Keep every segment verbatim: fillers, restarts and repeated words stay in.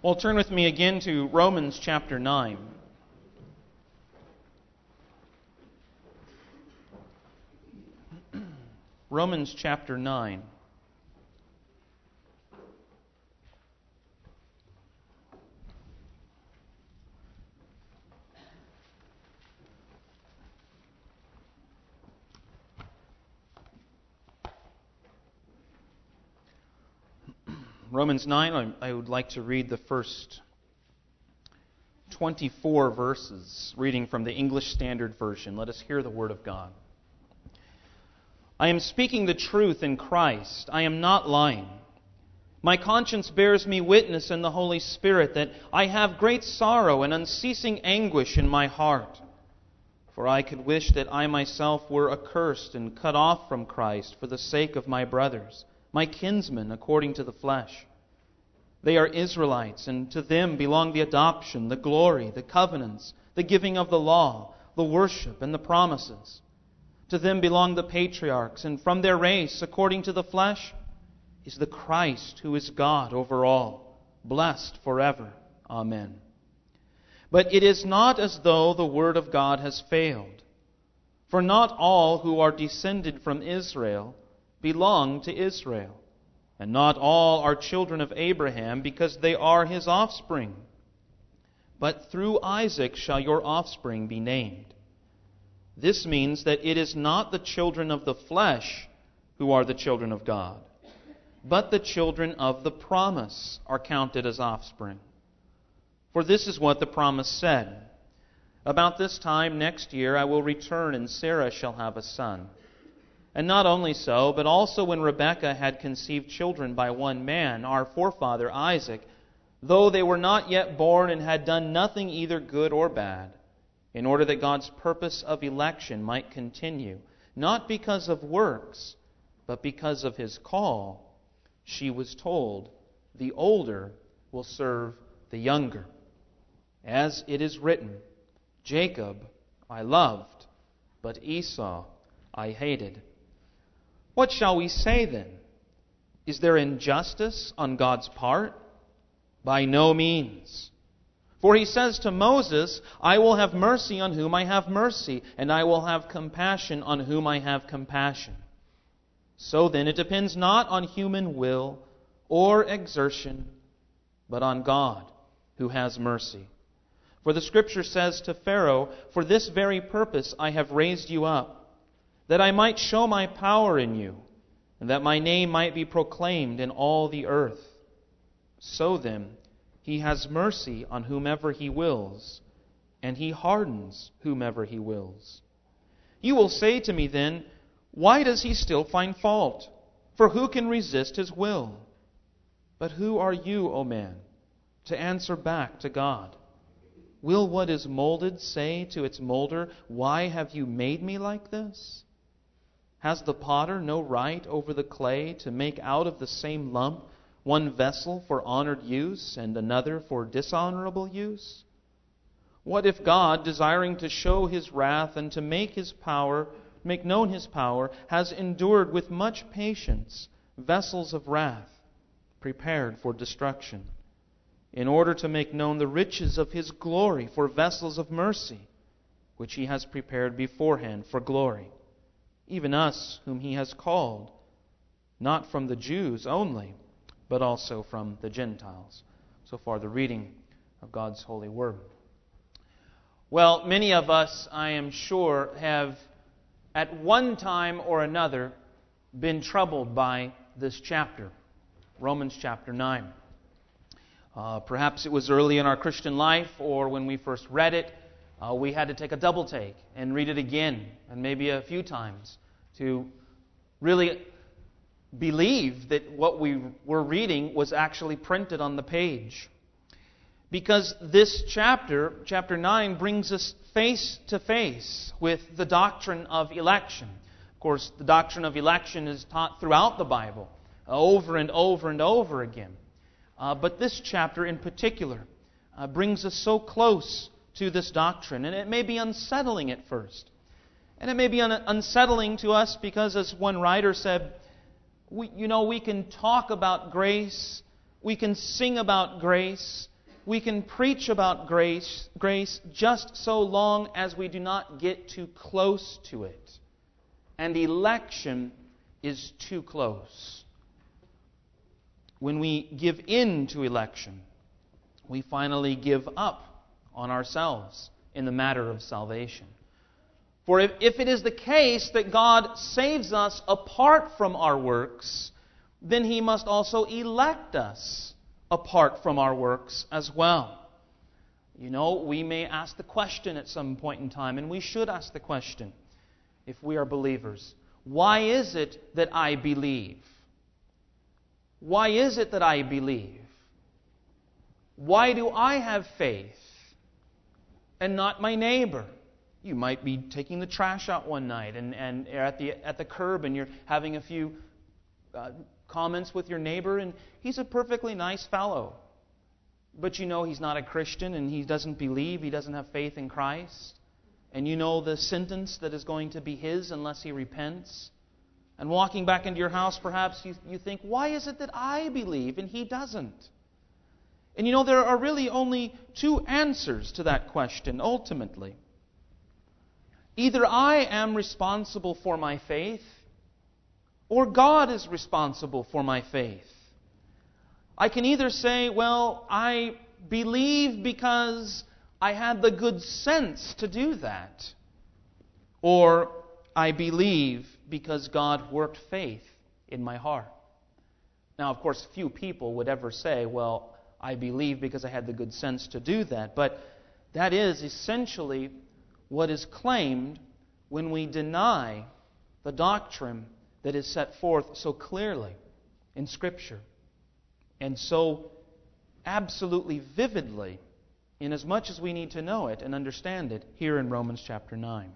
Well, turn with me again to Romans chapter nine. Romans chapter nine. Romans nine, I would like to read the first twenty-four verses, reading from the English Standard Version. Let us hear the Word of God. I am speaking the truth in Christ. I am not lying. My conscience bears me witness in the Holy Spirit that I have great sorrow and unceasing anguish in my heart. For I could wish that I myself were accursed and cut off from Christ for the sake of my brothers, my kinsmen according to the flesh. They are Israelites, and to them belong the adoption, the glory, the covenants, the giving of the law, the worship, and the promises. To them belong the patriarchs, and from their race, according to the flesh, is the Christ who is God over all, blessed forever. Amen. But it is not as though the word of God has failed. For not all who are descended from Israel belong to Israel, and not all are children of Abraham, because they are his offspring. But through Isaac shall your offspring be named. This means that it is not the children of the flesh who are the children of God, but the children of the promise are counted as offspring. For this is what the promise said: about this time next year I will return, and Sarah shall have a son. And not only so, but also when Rebekah had conceived children by one man, our forefather Isaac, though they were not yet born and had done nothing either good or bad, in order that God's purpose of election might continue, not because of works, but because of his call, she was told, the older will serve the younger. As it is written, Jacob I loved, but Esau I hated. What shall we say then? Is there injustice on God's part? By no means. For he says to Moses, I will have mercy on whom I have mercy, and I will have compassion on whom I have compassion. So then it depends not on human will or exertion, but on God, who has mercy. For the Scripture says to Pharaoh, for this very purpose I have raised you up, that I might show my power in you, and that my name might be proclaimed in all the earth. So then, he has mercy on whomever he wills, and he hardens whomever he wills. You will say to me then, why does he still find fault? For who can resist his will? But who are you, O man, to answer back to God? Will what is molded say to its molder, why have you made me like this? Has the potter no right over the clay to make out of the same lump one vessel for honored use and another for dishonorable use? What if God, desiring to show his wrath and to make his power, make known his power, has endured with much patience vessels of wrath prepared for destruction, in order to make known the riches of his glory for vessels of mercy, which he has prepared beforehand for glory? Even us whom he has called, not from the Jews only, but also from the Gentiles. So far, the reading of God's holy word. Well, many of us, I am sure, have at one time or another been troubled by this chapter, Romans chapter nine. Uh, perhaps it was early in our Christian life, or when we first read it, uh, we had to take a double take and read it again, and maybe a few times, to really believe that what we were reading was actually printed on the page. Because this chapter, chapter nine, brings us face to face with the doctrine of election. Of course, the doctrine of election is taught throughout the Bible, over and over and over again. Uh, but this chapter in particular uh, brings us so close to this doctrine, and it may be unsettling at first. And it may be un- unsettling to us because, as one writer said, we, you know, we can talk about grace, we can sing about grace, we can preach about grace, grace just so long as we do not get too close to it. And election is too close. When we give in to election, we finally give up on ourselves in the matter of salvation. For if, if it is the case that God saves us apart from our works, then He must also elect us apart from our works as well. You know, we may ask the question at some point in time, and we should ask the question, if we are believers, why is it that I believe? Why is it that I believe? Why do I have faith and not my neighbor? You might be taking the trash out one night and, and at the at the curb and you're having a few uh, comments with your neighbor, and he's a perfectly nice fellow. But you know he's not a Christian and he doesn't believe, he doesn't have faith in Christ. And you know the sentence that is going to be his unless he repents. And walking back into your house, perhaps you, you think, why is it that I believe and he doesn't? And you know, there are really only two answers to that question, ultimately. Either I am responsible for my faith, or God is responsible for my faith. I can either say, well, I believe because I had the good sense to do that, or I believe because God worked faith in my heart. Now, of course, few people would ever say, well, I believe because I had the good sense to do that. But that is essentially what is claimed when we deny the doctrine that is set forth so clearly in Scripture and so absolutely vividly, in as much as we need to know it and understand it, here in Romans chapter nine.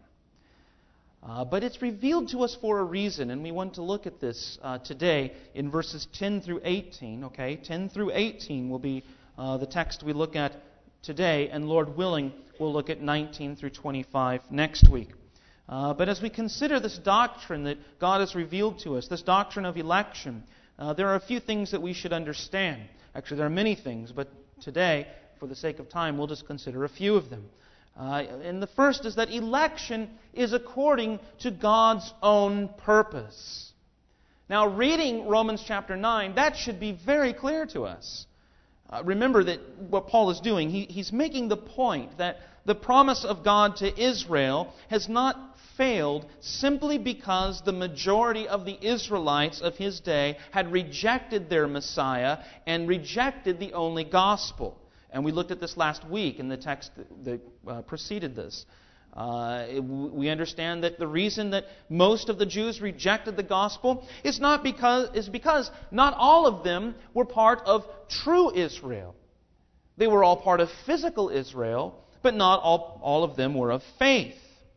Uh, but it's revealed to us for a reason, and we want to look at this uh, today in verses ten through eighteen. Okay, ten through eighteen will be uh, the text we look at today, and Lord willing, we'll look at nineteen through twenty-five next week. Uh, but as we consider this doctrine that God has revealed to us, this doctrine of election, uh, there are a few things that we should understand. Actually, there are many things, but today, for the sake of time, we'll just consider a few of them. Uh, and the first is that election is according to God's own purpose. Now, reading Romans chapter nine, that should be very clear to us. Uh, remember that what Paul is doing, he, he's making the point that the promise of God to Israel has not failed simply because the majority of the Israelites of his day had rejected their Messiah and rejected the only gospel. And we looked at this last week in the text that uh, preceded this. Uh, it, we understand that the reason that most of the Jews rejected the gospel is not because is because not all of them were part of true Israel. They were all part of physical Israel, but not all, all of them were of faith.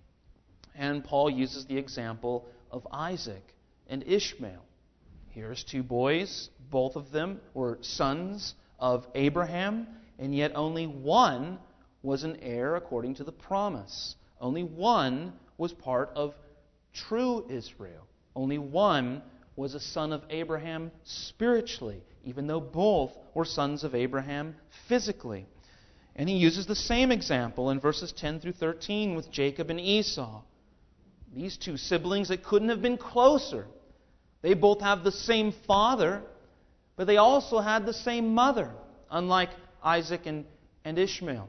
And Paul uses the example of Isaac and Ishmael. Here's two boys, both of them were sons of Abraham, and yet only one was an heir according to the promise. Only one was part of true Israel. Only one was a son of Abraham spiritually, even though both were sons of Abraham physically. And he uses the same example in verses ten through thirteen with Jacob and Esau. These two siblings that couldn't have been closer. They both have the same father, but they also had the same mother, unlike Isaac and, and Ishmael.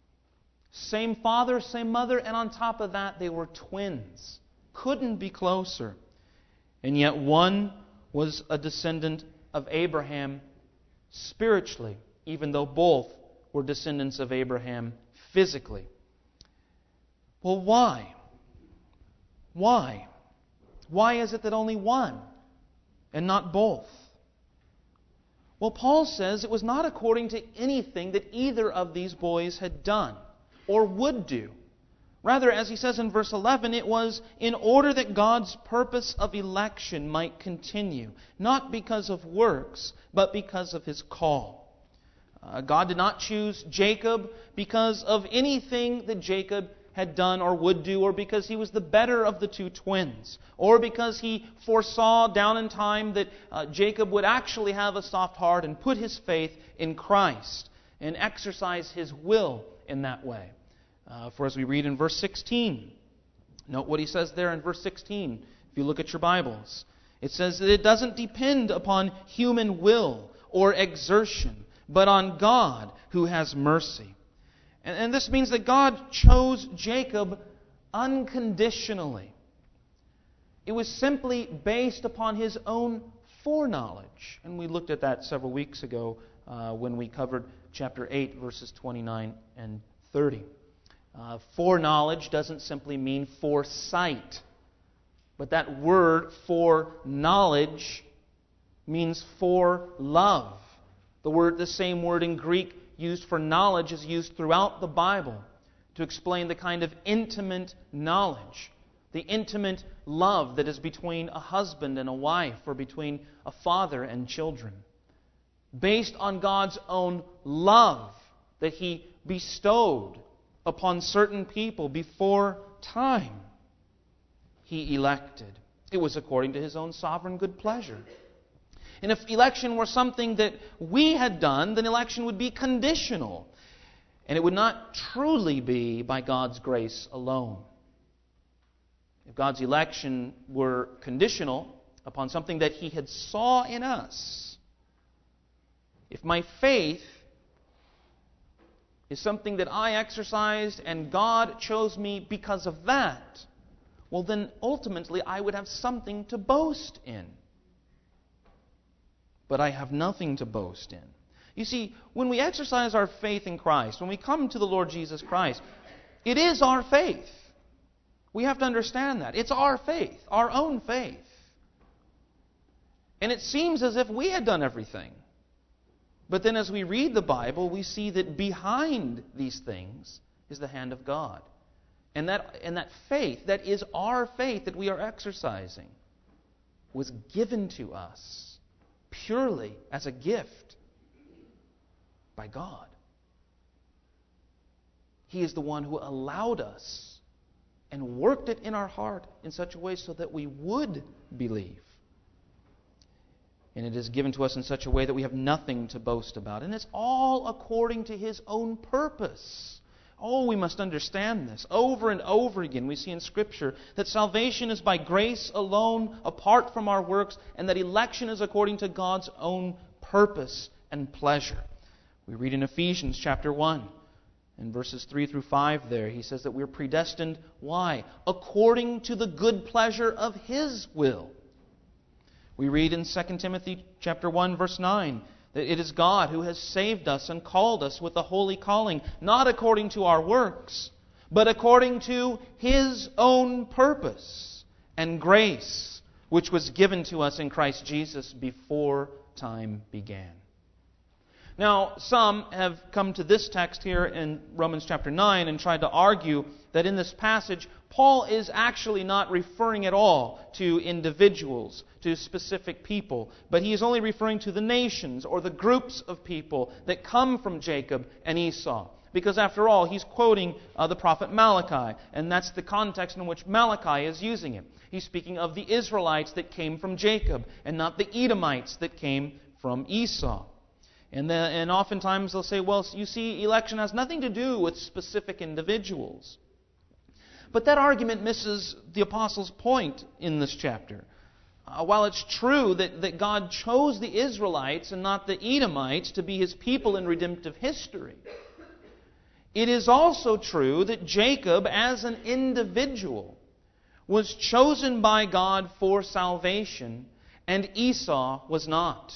Same father, same mother, and on top of that, they were twins. Couldn't be closer. And yet one was a descendant of Abraham spiritually, even though both were descendants of Abraham physically. Well, why? Why? Why is it that only one and not both? Well, Paul says it was not according to anything that either of these boys had done or would do. Rather, as he says in verse eleven, it was in order that God's purpose of election might continue, not because of works, but because of His call. Uh, God did not choose Jacob because of anything that Jacob had done or would do, or because he was the better of the two twins, or because he foresaw down in time that uh, Jacob would actually have a soft heart and put his faith in Christ. and exercise His will in that way. Uh, for as we read in verse sixteen, note what he says there in verse sixteen, if you look at your Bibles. It says that it doesn't depend upon human will or exertion, but on God who has mercy. And, and this means that God chose Jacob unconditionally. It was simply based upon His own foreknowledge. And we looked at that several weeks ago uh, when we covered chapter eight, verses twenty-nine and thirty. Uh, foreknowledge doesn't simply mean foresight. But that word for knowledge means for love. The word, the same word in Greek used for knowledge is used throughout the Bible to explain the kind of intimate knowledge, the intimate love that is between a husband and a wife, or between a father and children, based on God's own love that He bestowed upon certain people before time. He elected. It was according to His own sovereign good pleasure. And if election were something that we had done, then election would be conditional. And it would not truly be by God's grace alone. If God's election were conditional upon something that He had saw in us, if my faith is something that I exercised and God chose me because of that, well, then ultimately I would have something to boast in. But I have nothing to boast in. You see, when we exercise our faith in Christ, when we come to the Lord Jesus Christ, it is our faith. We have to understand that. It's our faith, our own faith. And it seems as if we had done everything. But then as we read the Bible, we see that behind these things is the hand of God. And that, and that faith, that is our faith that we are exercising, was given to us purely as a gift by God. He is the one who allowed us and worked it in our heart in such a way so that we would believe. And it is given to us in such a way that we have nothing to boast about. And it's all according to His own purpose. Oh, we must understand this. Over and over again we see in Scripture that salvation is by grace alone, apart from our works, and that election is according to God's own purpose and pleasure. We read in Ephesians chapter one, in verses three through five there, he says that we're predestined. Why? According to the good pleasure of His will. We read in Second Timothy chapter one, verse nine, that it is God who has saved us and called us with a holy calling, not according to our works, but according to His own purpose and grace, which was given to us in Christ Jesus before time began. Now, some have come to this text here in Romans chapter nine and tried to argue that in this passage, Paul is actually not referring at all to individuals, to specific people, but he is only referring to the nations or the groups of people that come from Jacob and Esau. Because after all, he's quoting uh, the prophet Malachi, and that's the context in which Malachi is using it. He's speaking of the Israelites that came from Jacob and not the Edomites that came from Esau. And, then, and oftentimes they'll say, well, you see, election has nothing to do with specific individuals. But that argument misses the apostle's point in this chapter. Uh, while it's true that, that God chose the Israelites and not the Edomites to be His people in redemptive history, it is also true that Jacob, as an individual, was chosen by God for salvation, and Esau was not.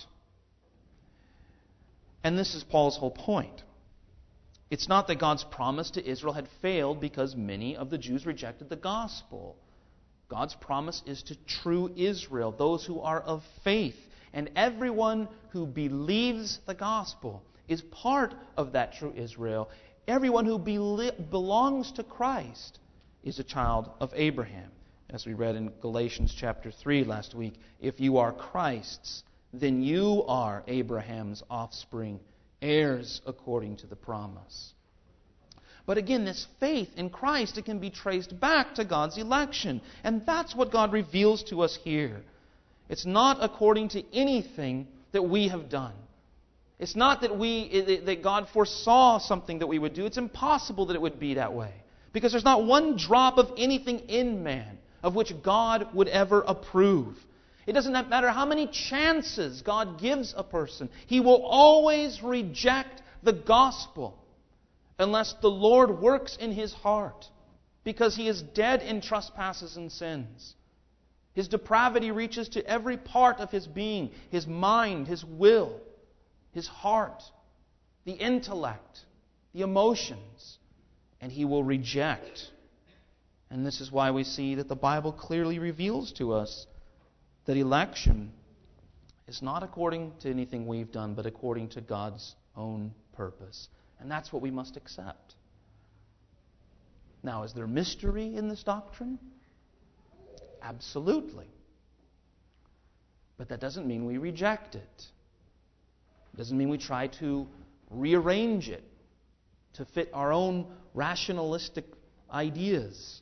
And this is Paul's whole point. It's not that God's promise to Israel had failed because many of the Jews rejected the gospel. God's promise is to true Israel, those who are of faith. And everyone who believes the gospel is part of that true Israel. Everyone who be- belongs to Christ is a child of Abraham. As we read in Galatians chapter three last week, if you are Christ's, then you are Abraham's offspring, heirs according to the promise. But again, this faith in Christ, it can be traced back to God's election. And that's what God reveals to us here. It's not according to anything that we have done. It's not that we that God foresaw something that we would do. It's impossible that it would be that way. Because there's not one drop of anything in man of which God would ever approve. It doesn't matter how many chances God gives a person. He will always reject the gospel unless the Lord works in his heart, because he is dead in trespasses and sins. His depravity reaches to every part of his being, his mind, his will, his heart, the intellect, the emotions, and he will reject. And this is why we see that the Bible clearly reveals to us that election is not according to anything we've done, but according to God's own purpose. And that's what we must accept. Now, is there mystery in this doctrine? Absolutely. But that doesn't mean we reject it. It doesn't mean we try to rearrange it to fit our own rationalistic ideas.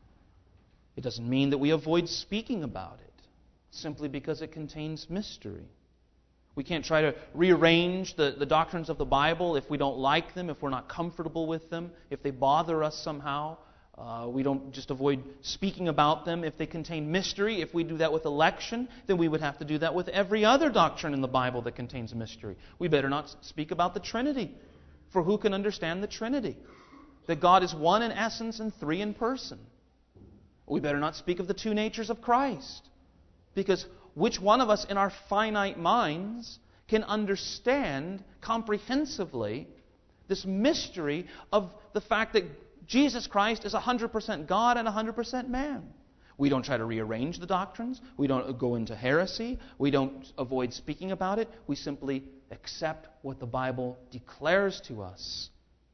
It doesn't mean that we avoid speaking about it simply because it contains mystery. We can't try to rearrange the, the doctrines of the Bible if we don't like them, if we're not comfortable with them, if they bother us somehow. Uh, we don't just avoid speaking about them if they contain mystery. If we do that with election, then we would have to do that with every other doctrine in the Bible that contains mystery. We better not speak about the Trinity, for who can understand the Trinity? That God is one in essence and three in person. We better not speak of the two natures of Christ, because which one of us in our finite minds can understand comprehensively this mystery of the fact that Jesus Christ is one hundred percent God and one hundred percent man? We don't try to rearrange the doctrines. We don't go into heresy. We don't avoid speaking about it. We simply accept what the Bible declares to us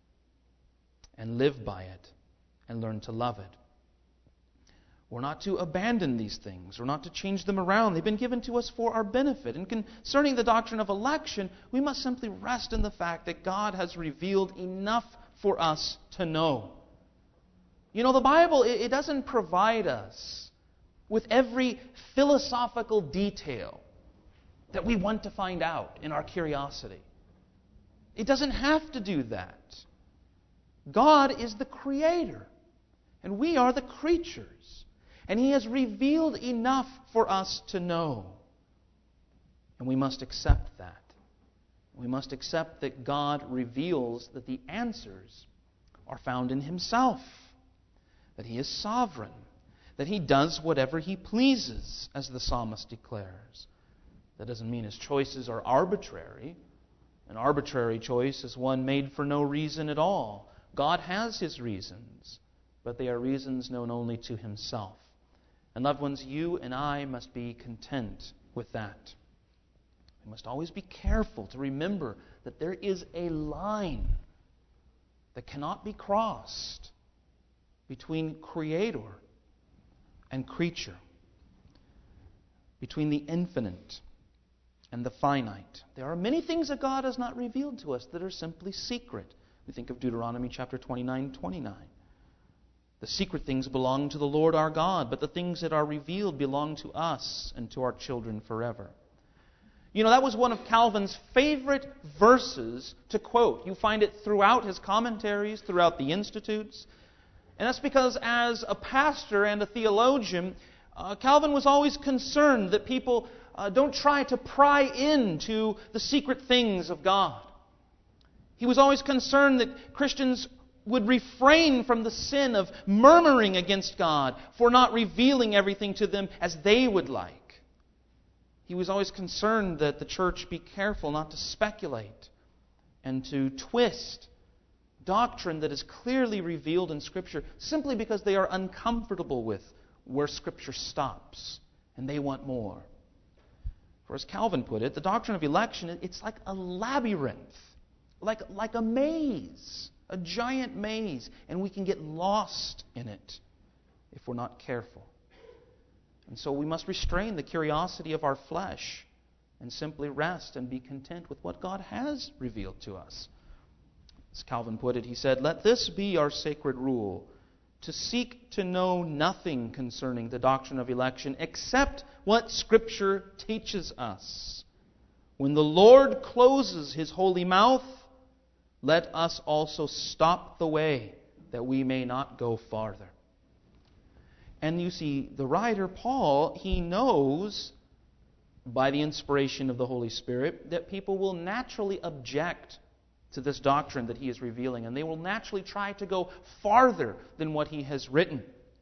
and live by it and learn to love it. We're not to abandon these things. We're not to change them around. They've been given to us for our benefit. And concerning the doctrine of election, we must simply rest in the fact that God has revealed enough for us to know. You know, the Bible, it doesn't provide us with every philosophical detail that we want to find out in our curiosity. It doesn't have to do that. God is the creator, and we are the creatures. And He has revealed enough for us to know. And we must accept that. We must accept that God reveals that the answers are found in Himself. That He is sovereign. That He does whatever He pleases, as the psalmist declares. That doesn't mean His choices are arbitrary. An arbitrary choice is one made for no reason at all. God has His reasons, but they are reasons known only to Himself. And loved ones, you and I must be content with that. We must always be careful to remember that there is a line that cannot be crossed between Creator and creature, between the infinite and the finite. There are many things that God has not revealed to us that are simply secret. We think of Deuteronomy chapter twenty-nine, twenty-nine. The secret things belong to the Lord our God, but the things that are revealed belong to us and to our children forever. You know, that was one of Calvin's favorite verses to quote. You find it throughout his commentaries, throughout the Institutes. And that's because as a pastor and a theologian, uh, Calvin was always concerned that people uh, don't try to pry into the secret things of God. He was always concerned that Christians would refrain from the sin of murmuring against God for not revealing everything to them as they would like. He was always concerned that the church be careful not to speculate and to twist doctrine that is clearly revealed in Scripture simply because they are uncomfortable with where Scripture stops and they want more. For as Calvin put it, the doctrine of election, it's like a labyrinth, like, like a maze. A giant maze, and we can get lost in it if we're not careful. And so we must restrain the curiosity of our flesh and simply rest and be content with what God has revealed to us. As Calvin put it, he said, "Let this be our sacred rule, to seek to know nothing concerning the doctrine of election except what Scripture teaches us. When the Lord closes His holy mouth, let us also stop the way, that we may not go farther. And you see, the writer, Paul, he knows by the inspiration of the Holy Spirit that people will naturally object to this doctrine that he is revealing, and they will naturally try to go farther than what he has written.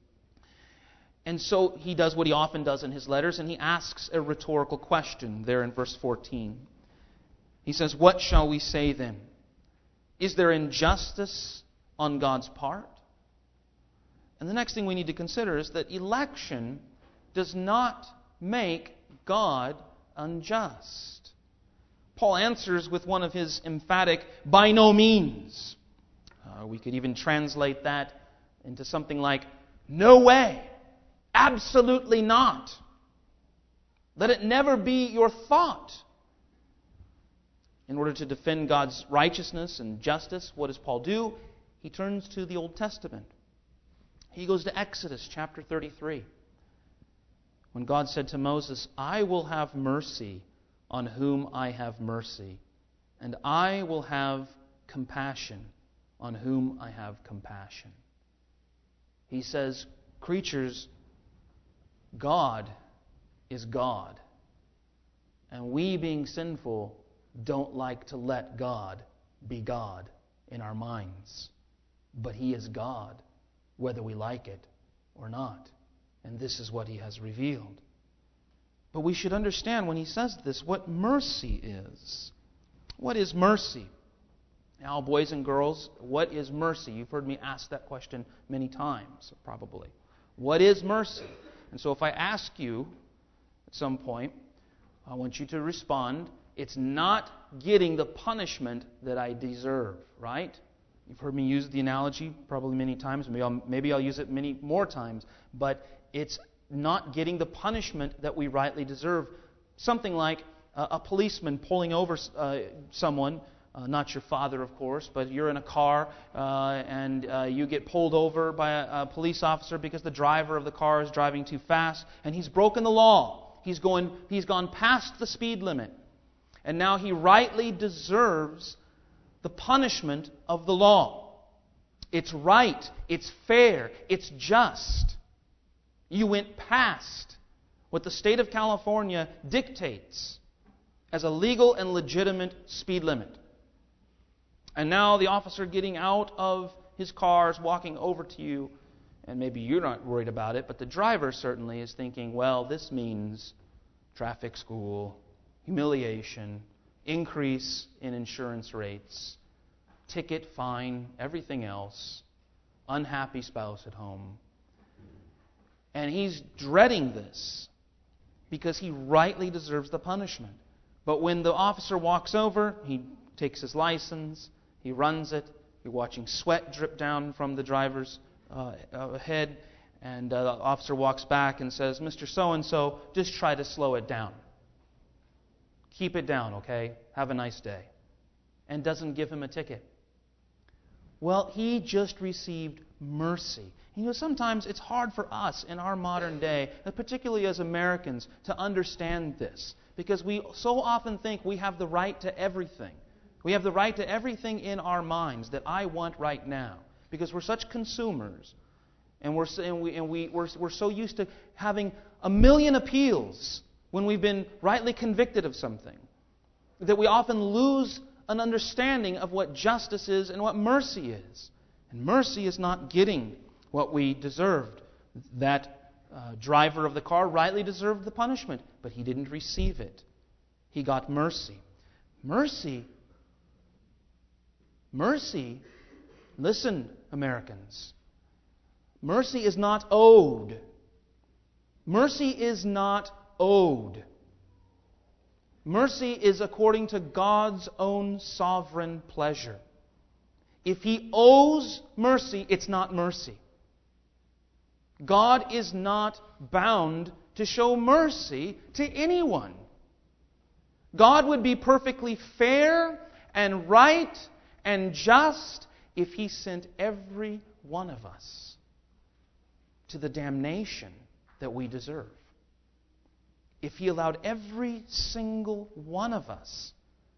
And so he does what he often does in his letters, and he asks a rhetorical question there in verse fourteen. He says, "What shall we say then? Is there injustice on God's part?" And the next thing we need to consider is that election does not make God unjust. Paul answers with one of his emphatic, "by no means." Uh, we could even translate that into something like, "No way. Absolutely not. Let it never be your thought." In order to defend God's righteousness and justice, what does Paul do? He turns to the Old Testament. He goes to Exodus chapter thirty-three. When God said to Moses, "I will have mercy on whom I have mercy, and I will have compassion on whom I have compassion." He says, creatures, God is God. And we, being sinful, don't like to let God be God in our minds. But He is God, whether we like it or not. And this is what He has revealed. But we should understand when He says this, what mercy is. What is mercy? Now, boys and girls, what is mercy? You've heard me ask that question many times, probably. What is mercy? And so if I ask you at some point, I want you to respond, it's not getting the punishment that I deserve, right? You've heard me use the analogy probably many times. Maybe I'll, maybe I'll use it many more times. But it's not getting the punishment that we rightly deserve. Something like a, a policeman pulling over uh, someone, uh, not your father, of course, but you're in a car uh, and uh, you get pulled over by a, a police officer because the driver of the car is driving too fast and he's broken the law. He's going, he's gone past the speed limit. And now he rightly deserves the punishment of the law. It's right. It's fair. It's just. You went past what the state of California dictates as a legal and legitimate speed limit. And now the officer getting out of his car is walking over to you, and maybe you're not worried about it, but the driver certainly is thinking, well, this means traffic school, humiliation, increase in insurance rates, ticket, fine, everything else, unhappy spouse at home. And he's dreading this because he rightly deserves the punishment. But when the officer walks over, he takes his license, he runs it, you're watching sweat drip down from the driver's uh, head, and uh, the officer walks back and says, "Mister So-and-so, just try to slow it down. Keep it down, okay? Have a nice day." And doesn't give him a ticket. Well, he just received mercy. You know, sometimes it's hard for us in our modern day, particularly as Americans, to understand this. Because we so often think we have the right to everything. We have the right to everything in our minds that I want right now. Because we're such consumers. And we're, and we, and we, we're, we're so used to having a million appeals when we've been rightly convicted of something, that we often lose an understanding of what justice is and what mercy is. And mercy is not getting what we deserved. That uh, driver of the car rightly deserved the punishment, but he didn't receive it. He got mercy. Mercy, mercy, listen, Americans, mercy is not owed. Mercy is not owed. Mercy is according to God's own sovereign pleasure. If He owes mercy, it's not mercy. God is not bound to show mercy to anyone. God would be perfectly fair and right and just if He sent every one of us to the damnation that we deserve. if He allowed every single one of us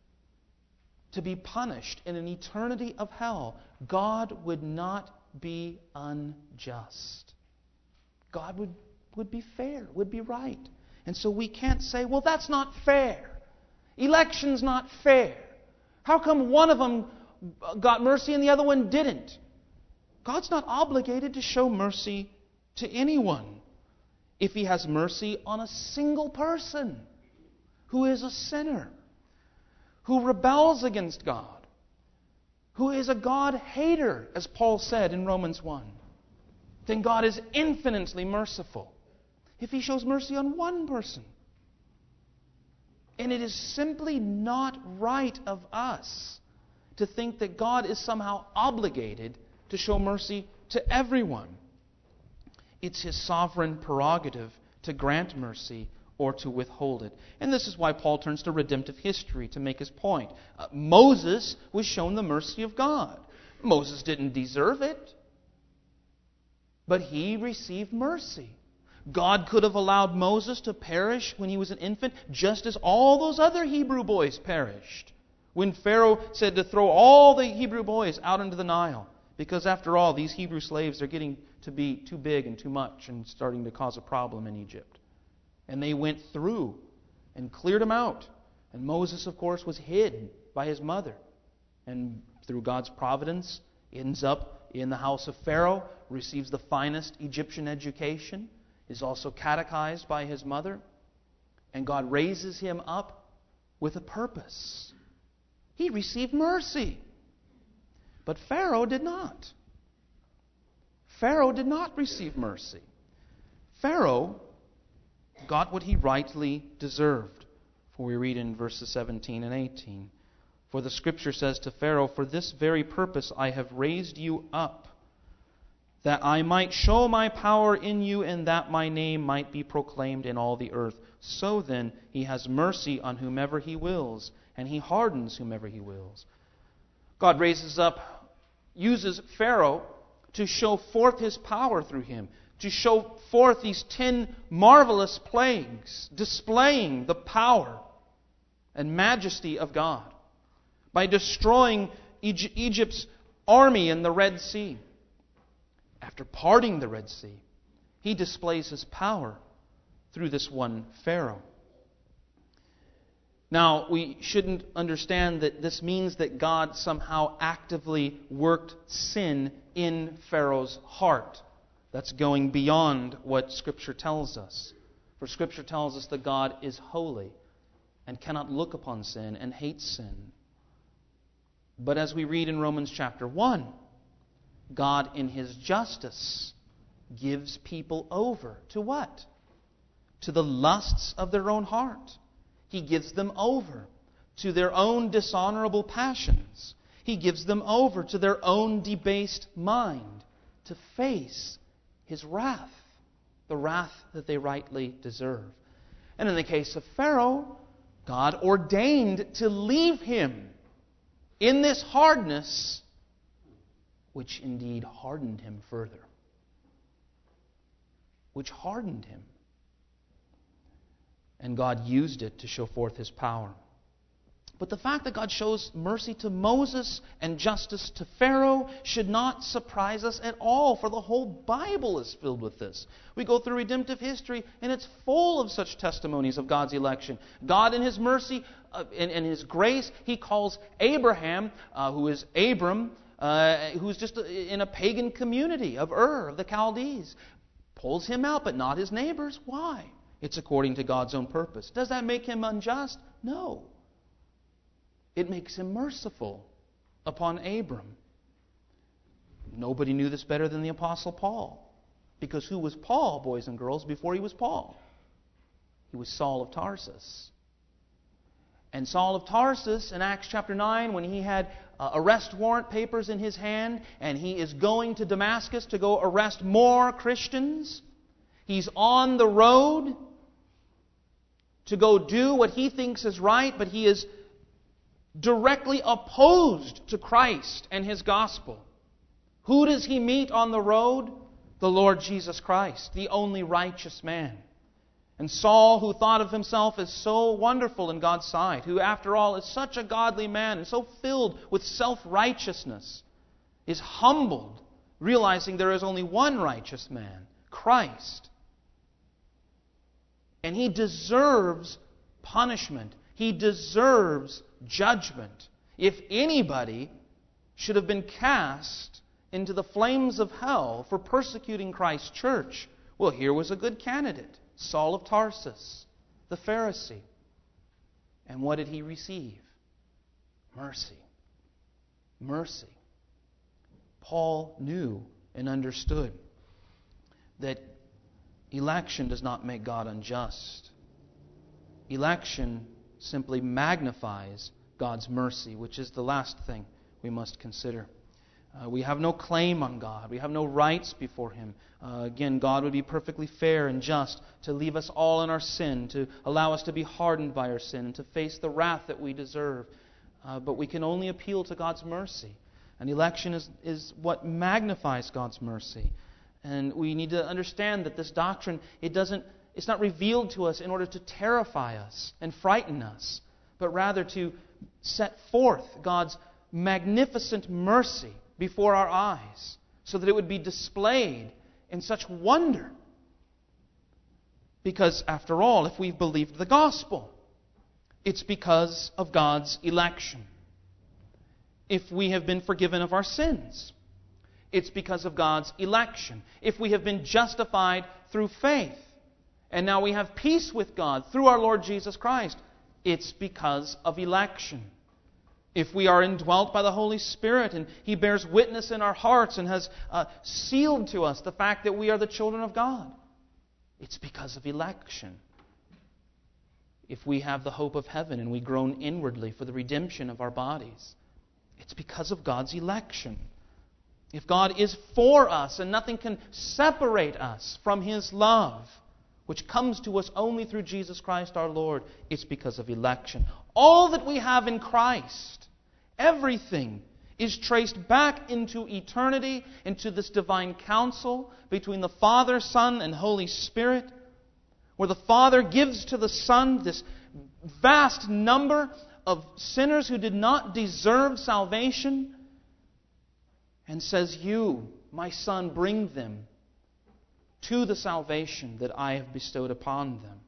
to be punished in an eternity of hell, God would not be unjust. God would, would be fair, would be right. And so we can't say, well, that's not fair. Election's not fair. How come one of them got mercy and the other one didn't? God's not obligated to show mercy to anyone. If He has mercy on a single person who is a sinner, who rebels against God, who is a God-hater, as Paul said in Romans one, then God is infinitely merciful. If He shows mercy on one person, and it is simply not right of us to think that God is somehow obligated to show mercy to everyone. It's His sovereign prerogative to grant mercy or to withhold it. And this is why Paul turns to redemptive history to make his point. Uh, Moses was shown the mercy of God. Moses didn't deserve it, but he received mercy. God could have allowed Moses to perish when he was an infant, just as all those other Hebrew boys perished. When Pharaoh said to throw all the Hebrew boys out into the Nile, because after all, these Hebrew slaves are getting to be too big and too much and starting to cause a problem in Egypt. And they went through and cleared them out. And Moses, of course, was hid by his mother. And through God's providence, ends up in the house of Pharaoh, receives the finest Egyptian education, is also catechized by his mother. And God raises him up with a purpose. He received mercy. But Pharaoh did not. Pharaoh did not receive mercy. Pharaoh got what he rightly deserved. For we read in verses seventeen and eighteen. For the Scripture says to Pharaoh, for this very purpose I have raised you up, that I might show my power in you, and that my name might be proclaimed in all the earth. So then, He has mercy on whomever He wills, and He hardens whomever He wills. God raises up, uses Pharaoh to show forth His power through him, to show forth these ten marvelous plagues, displaying the power and majesty of God by destroying Egypt's army in the Red Sea. After parting the Red Sea, He displays His power through this one Pharaoh. Now, we shouldn't understand that this means that God somehow actively worked sin in Pharaoh's heart. That's going beyond what Scripture tells us. For Scripture tells us that God is holy and cannot look upon sin and hates sin. But as we read in Romans chapter one, God in His justice gives people over to what? To the lusts of their own heart. He gives them over to their own dishonorable passions. He gives them over to their own debased mind to face His wrath, the wrath that they rightly deserve. And in the case of Pharaoh, God ordained to leave him in this hardness, which indeed hardened him further. Which hardened him. And God used it to show forth His power. But the fact that God shows mercy to Moses and justice to Pharaoh should not surprise us at all, for the whole Bible is filled with this. We go through redemptive history, and it's full of such testimonies of God's election. God in His mercy uh, and, and His grace, He calls Abraham, uh, who is Abram, uh, who's just in a pagan community of Ur, of the Chaldees, pulls him out, but not his neighbors. Why? It's according to God's own purpose. Does that make Him unjust? No. It makes Him merciful upon Abram. Nobody knew this better than the Apostle Paul. Because who was Paul, boys and girls, before he was Paul? He was Saul of Tarsus. And Saul of Tarsus, in Acts chapter nine, when he had uh, arrest warrant papers in his hand, and he is going to Damascus to go arrest more Christians, he's on the road to go do what he thinks is right, but he is directly opposed to Christ and His gospel. Who does he meet on the road? The Lord Jesus Christ, the only righteous man. And Saul, who thought of himself as so wonderful in God's sight, who after all is such a godly man and so filled with self-righteousness, is humbled, realizing there is only one righteous man, Christ. And he deserves punishment. He deserves judgment. If anybody should have been cast into the flames of hell for persecuting Christ's church, well, here was a good candidate. Saul of Tarsus, the Pharisee. And what did he receive? Mercy. Mercy. Paul knew and understood that election does not make God unjust. Election simply magnifies God's mercy, which is the last thing we must consider. Uh, we have no claim on God. We have no rights before Him. Uh, again, God would be perfectly fair and just to leave us all in our sin, to allow us to be hardened by our sin, and to face the wrath that we deserve. Uh, but we can only appeal to God's mercy. And election is, is what magnifies God's mercy. And we need to understand that this doctrine, it doesn't, it's not revealed to us in order to terrify us and frighten us, but rather to set forth God's magnificent mercy before our eyes, so that it would be displayed in such wonder. Because, after all, if we've believed the gospel, it's because of God's election. If we have been forgiven of our sins, it's because of God's election. If we have been justified through faith, and now we have peace with God through our Lord Jesus Christ, it's because of election. If we are indwelt by the Holy Spirit and He bears witness in our hearts and has uh, sealed to us the fact that we are the children of God, it's because of election. If we have the hope of heaven and we groan inwardly for the redemption of our bodies, it's because of God's election. If God is for us and nothing can separate us from His love, which comes to us only through Jesus Christ our Lord, it's because of election. All that we have in Christ, everything, is traced back into eternity, into this divine counsel between the Father, Son, and Holy Spirit, where the Father gives to the Son this vast number of sinners who did not deserve salvation, and says, "You, my Son, bring them to the salvation that I have bestowed upon them."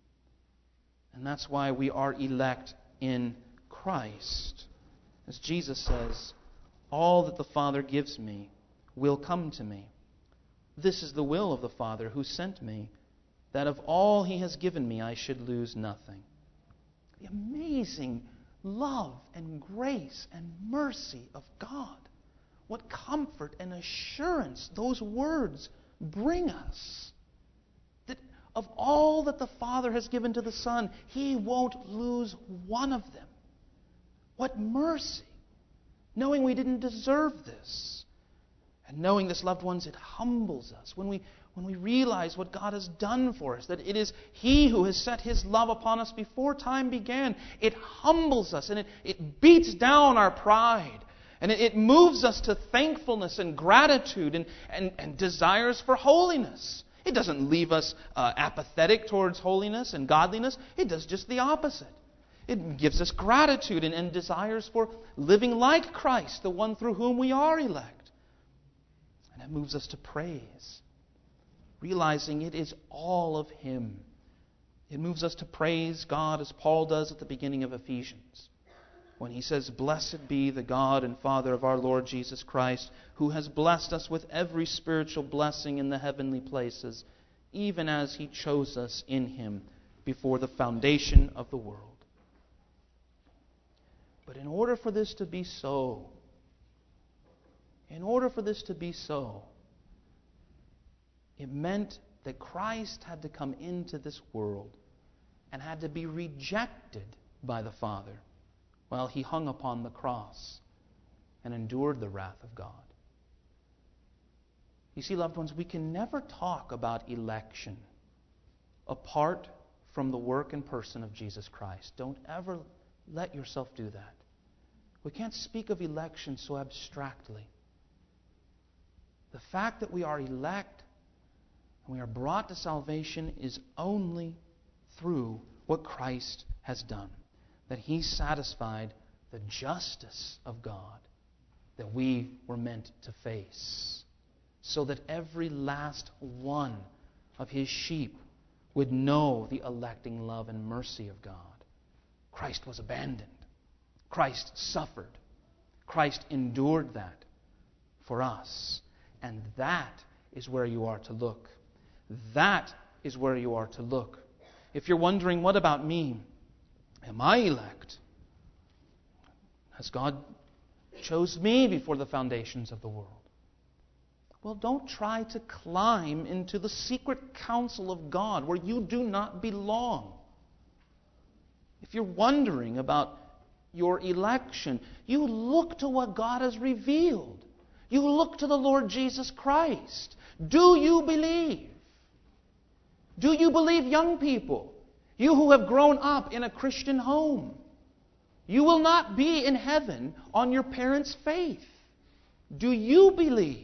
And that's why we are elect in Christ. As Jesus says, "All that the Father gives me will come to me. This is the will of the Father who sent me, that of all He has given me I should lose nothing." The amazing love and grace and mercy of God. What comfort and assurance those words bring us. That of all that the Father has given to the Son, He won't lose one of them. What mercy! Knowing we didn't deserve this. And knowing this, loved ones, it humbles us. When we, when we realize what God has done for us, that it is He who has set His love upon us before time began, it humbles us and it, it beats down our pride. And it moves us to thankfulness and gratitude and, and, and desires for holiness. It doesn't leave us uh, apathetic towards holiness and godliness. It does just the opposite. It gives us gratitude and, and desires for living like Christ, the one through whom we are elect. And it moves us to praise, realizing it is all of Him. It moves us to praise God as Paul does at the beginning of Ephesians, when he says, "Blessed be the God and Father of our Lord Jesus Christ, who has blessed us with every spiritual blessing in the heavenly places, even as He chose us in Him before the foundation of the world." But in order for this to be so, in order for this to be so, it meant that Christ had to come into this world and had to be rejected by the Father while He hung upon the cross and endured the wrath of God. You see, loved ones, we can never talk about election apart from the work and person of Jesus Christ. Don't ever let yourself do that. We can't speak of election so abstractly. The fact that we are elect and we are brought to salvation is only through what Christ has done. That He satisfied the justice of God that we were meant to face, so that every last one of His sheep would know the electing love and mercy of God. Christ was abandoned. Christ suffered. Christ endured that for us. And that is where you are to look. That is where you are to look. If you're wondering, what about me? Am I elect? Has God chose me before the foundations of the world? Well, don't try to climb into the secret counsel of God where you do not belong. If you're wondering about your election, you look to what God has revealed. You look to the Lord Jesus Christ. Do you believe? Do you believe, young people? You who have grown up in a Christian home. You will not be in heaven on your parents' faith. Do you believe?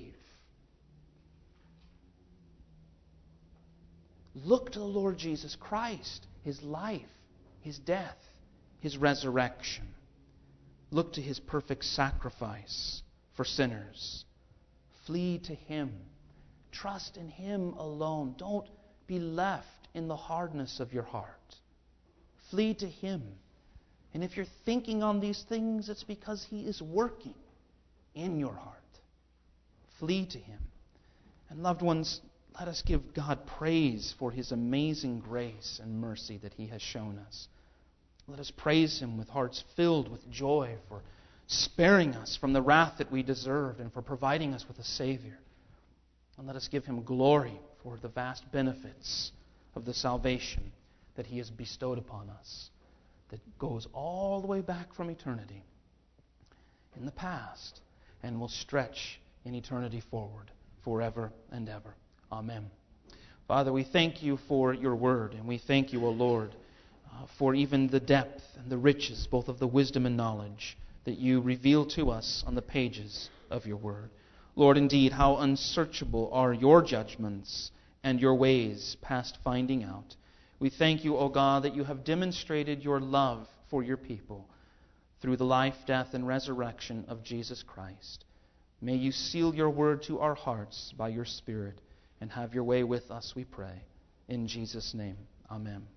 Look to the Lord Jesus Christ, His life, His death, His resurrection. Look to His perfect sacrifice for sinners. Flee to Him. Trust in Him alone. Don't be left in the hardness of your heart. Flee to Him. And if you're thinking on these things, it's because He is working in your heart. Flee to Him. And loved ones, let us give God praise for His amazing grace and mercy that He has shown us. Let us praise Him with hearts filled with joy for sparing us from the wrath that we deserved and for providing us with a Savior. And let us give Him glory for the vast benefits of the salvation that He has bestowed upon us, that goes all the way back from eternity in the past and will stretch in eternity forward forever and ever. Amen. Father, we thank You for Your word, and we thank You, O Lord, uh, for even the depth and the riches, both of the wisdom and knowledge that You reveal to us on the pages of Your word. Lord, indeed, how unsearchable are Your judgments and Your ways past finding out. We thank You, O God, that You have demonstrated Your love for Your people through the life, death, and resurrection of Jesus Christ. May You seal Your word to our hearts by Your Spirit, and have Your way with us, we pray. In Jesus' name, amen.